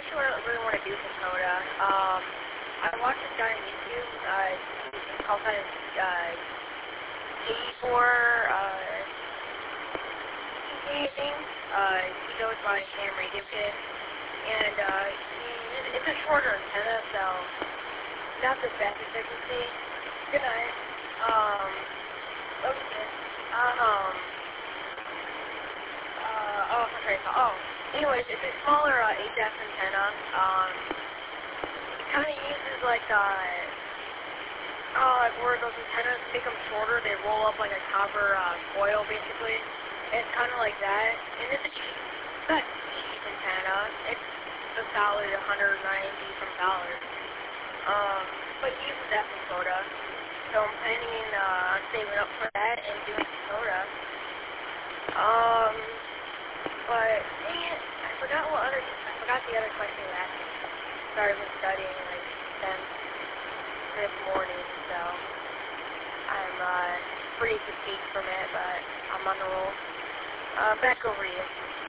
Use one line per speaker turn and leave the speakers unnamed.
actually what I really want to do for Coda. I watched this guy on YouTube, he calls that K4, anything. He goes by Cam Radio Kid, and it's a shorter antenna, so not the best efficiency. Good night. Okay. Okay. Anyways, it's a smaller HF antenna. It kind of uses like where those antennas make them shorter, they roll up like a copper coil, basically. And it's kind of like that. And it's a cheap, not cheap antenna. It's a solid $190 some dollars. But it uses that from Coda. So I'm planning on saving up for that and doing Coda. But dang it, I forgot the other question you asked me. Sorry, I've been studying like since this morning, so I'm pretty fatigued from it, but I'm on the roll. Back over to you.